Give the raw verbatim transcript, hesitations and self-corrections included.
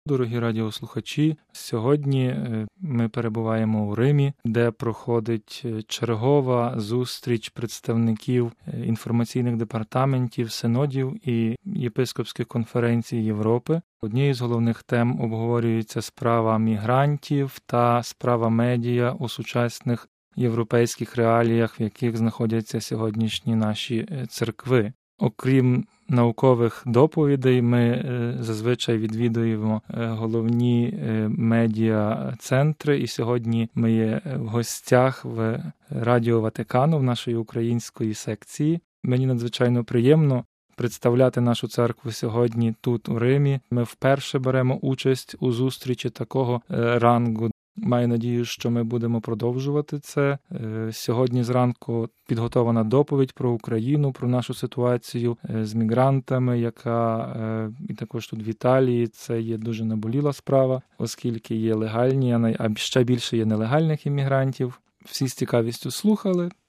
Дорогі радіослухачі, сьогодні ми перебуваємо у Римі, де проходить чергова зустріч представників інформаційних департаментів, синодів і єпископських конференцій Європи. Однією з головних тем обговорюється справа мігрантів та справа медіа у сучасних європейських реаліях, в яких знаходяться сьогоднішні наші церкви. Окрім наукових доповідей, ми зазвичай відвідуємо головні медіа-центри, і сьогодні ми є в гостях в Радіо Ватикану, в нашої української секції. Мені надзвичайно приємно представляти нашу церкву сьогодні тут, у Римі. Ми вперше беремо участь у зустрічі такого рангу. Маю надію, що ми будемо продовжувати це. Сьогодні зранку підготована доповідь про Україну, про нашу ситуацію з мігрантами, яка і також тут в Італії. Це є дуже наболіла справа, оскільки є легальні, а ще більше є нелегальних іммігрантів. Всі з цікавістю слухали,